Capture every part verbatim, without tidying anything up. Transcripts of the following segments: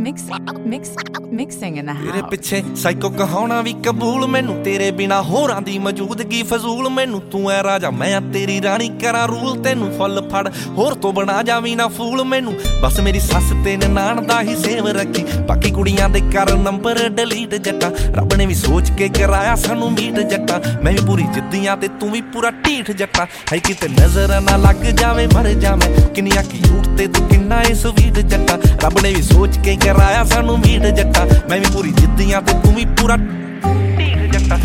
mix, mix, mixing in the house. तेरे पिछे psycho कहाउणा भी कबूल मैनू तेरे बिना होरां दी मौजूदगी फजूल मैनू तू ऐ राजा मैं तेरी रानी करा रूल तेनू फुल फड़ होर तो बना जावी ना फूल मैनू बस मेरी सस ते ननाण दा ही सेव रखी बाकी कुड़ियां दे कर नंबर डिलीट जट्टा रब ने भी सोच के कराया सानू मीट जट्टा मैं भी पूरी जिद्दियां ते तू भी पूरा ढीठ जट्टा है किते नजर ना लग जावे मर जावे किन्नियां क्यूट ते तू किन्ना ए स्वीट जट्टा रब ने भी सोच के कराया सानू मीट जट्टा मैं भी पूरी जिद्दियां ते तू भी पूरा ढीठ जट्टा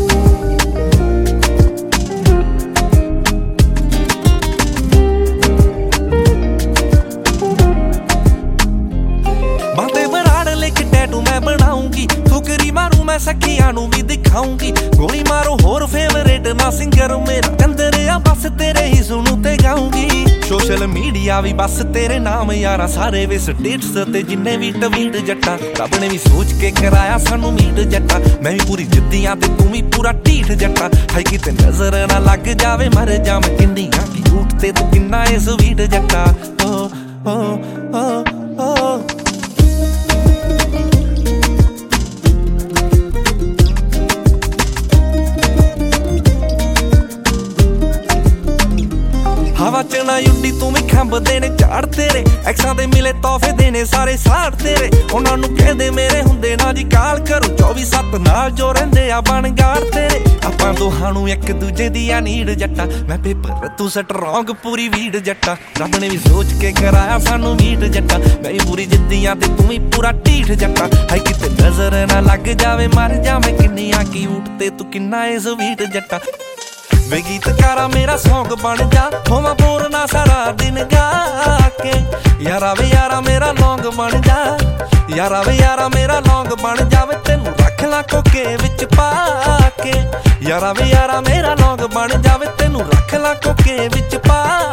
बातें बनाड़ लेके टैटू मैं बनाऊंगी फुकरी मारू मैं सखियां नू भी दिखाऊंगी गोली मारो होर फेवरेट ना सिंगर मेरा कंदरिया बस तेरे ही सुनू ते गाऊंगी सोशल मीडिया भी बस तेरे नाम यारा सारे वे स्टेटस ते जिन्ने भी ट्वीट जट्टा रब ने भी सोच के कराया सानू मीट जट्टा मैं भी पूरी जिद्दियां ते तू भी पूरा ढीठ जट्टा है किते नजर ना लग जावे मर जावे किन्नियां क्यूट ते तू किन्ना ए स्वीट जट्टा ओ ओ ओ ओ हवा च ना उड्डी तू भी खंब देने झाड़ तेरे एक्सां दे मिले तोहफे देने सारे साड़ तेरे उन्हां नू कहंदे मेरे हुंदे ना जी काल करो चौबी सत्त नाल जो रहिंदे आ बनगाड़ तेरे आपां दोहां नू इक दूजे दी आ नीड जट्टा मैं पेपर तू स्ट्रॉन्ग पूरी वीड जट्टा रब ने भी सोच के कराया सानू मीट जट्टा मैं भी पूरी जिद्दियां ते तू भी पूरा ढीठ जट्टा है किते नजर ना लग जावे मर जावे किन्नियां क्यूट ते तू किन्ना ए स्वीट जट्टा वे गीतकारा मेरा सॉन्ग बन जा होवां बोर ना सारा दिन गा के यारा वे यारा मेरा लौंग बन जा यारा वे यारा मेरा लौंग बन जावे तेनू रख ला कोके विच पा के यारा वे यारा मेरा लौंग बन जावे तेनू रख ला कोके विच पा